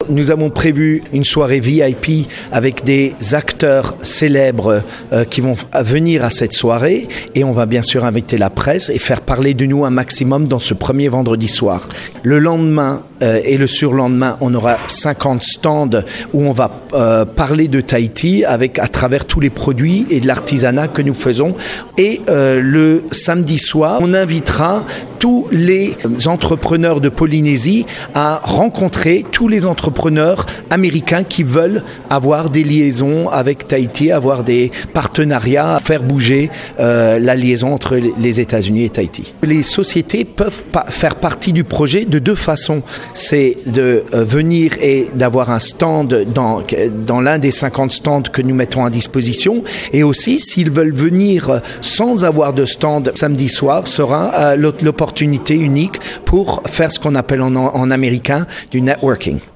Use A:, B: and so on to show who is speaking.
A: nous avons prévu une soirée VIP avec des acteurs célèbres qui vont venir à cette soirée et on va bien sûr inviter la presse et faire parler de nous un maximum dans ce premier vendredi soir. Le lendemain et le surlendemain, on aura 50 stands où on va parler de Tahiti à travers tous les produits et de l'artisanat que nous faisons. Et le samedi soir, on invitera tous les entrepreneurs de Polynésie à rencontrer tous les entrepreneurs américains qui veulent avoir des liaisons avec Tahiti, avoir des partenariats, faire bouger la liaison entre les États-Unis et Tahiti. Les sociétés peuvent faire partie du projet de deux façons. C'est de venir et d'avoir un stand dans l'un des 50 stands que nous mettons à disposition. Et aussi, s'ils veulent venir sans avoir de stand samedi soir, sera l'opportunité unique pour faire ce qu'on appelle en américain du networking.